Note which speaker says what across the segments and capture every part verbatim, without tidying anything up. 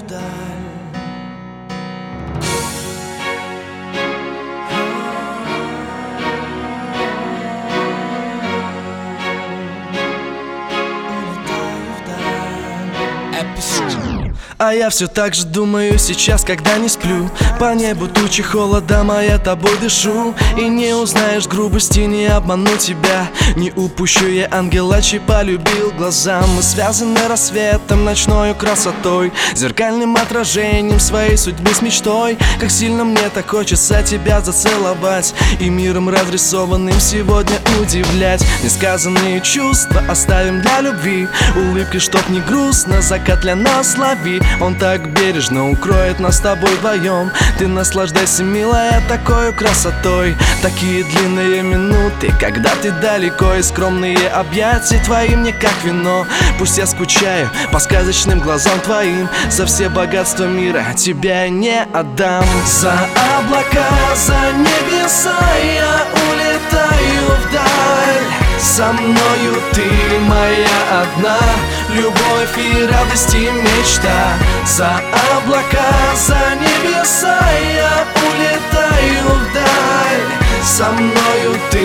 Speaker 1: вдаль. А я все так же думаю сейчас, когда не сплю. По небу тучи холодом, а я тобой дышу. И не узнаешь грубости, не обману тебя. Не упущу я ангела, чей полюбил глазам. Мы связаны рассветом, ночною красотой, зеркальным отражением своей судьбы с мечтой. Как сильно мне так хочется тебя зацеловать и миром разрисованным сегодня удивлять. Несказанные чувства оставим для любви, улыбки, чтоб не грустно, закат для нас лови. Он так бережно укроет нас с тобой вдвоем. Ты наслаждайся, милая, такой красотой. Такие длинные минуты, когда ты далеко, и скромные объятия твои мне как вино. Пусть я скучаю по сказочным глазам твоим, за все богатства мира тебя я не отдам. За облака, за небеса я улетаю вдаль. Со мною ты моя одна, любовь и радость и мечта. За облака, за небеса я улетаю вдаль. Со мною ты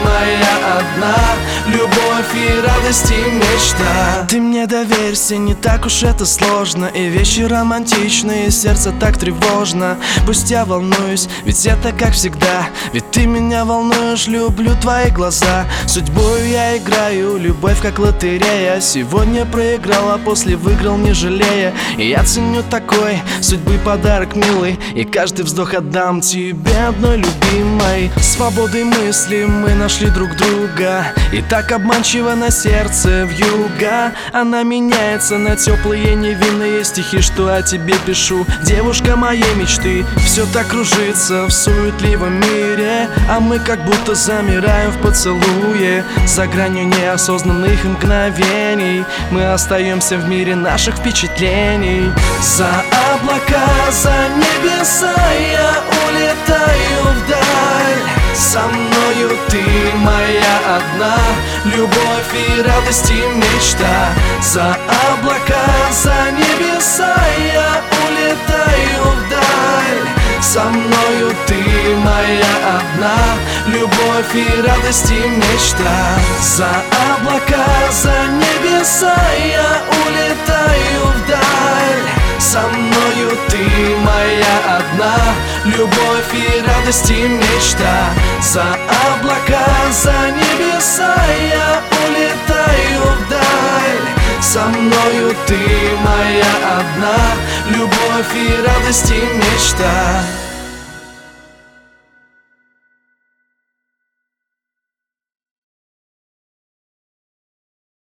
Speaker 1: моя одна, любовь и радость и мечта. Ты мне доверься, не так уж это сложно, и вещи романтичные, сердце так тревожно. Пусть я волнуюсь, ведь это как всегда, ведь ты меня волнуешь, люблю твои глаза. Судьбою я играю, любовь как лотерея. Сегодня проиграл, а после выиграл не жалея. И я ценю такой судьбы подарок, милый, и каждый вздох отдам тебе одной любимой. Свободой мысли мы нашли друг друга, и так обманчиво на сердце вьюга. Она меняется на теплые невинные стихи, что о тебе пишу, девушка моей мечты. Все так кружится в суетливом мире, а мы как будто замираем в поцелуе. За гранью неосознанных мгновений мы остаемся в мире наших впечатлений. За облака, за небеса я улетаю вдаль. Со мною ты моя одна, любовь и радость и мечта. За облака, за небеса я улетаю вдаль. Со мною ты моя одна, любовь и радость и мечта. За облака, за небеса я улетаю вдаль. Со мною ты моя одна, любовь и радость и мечта. За облака, за небеса я улетаю вдаль. Со мною ты моя одна, любовь и радость и мечта.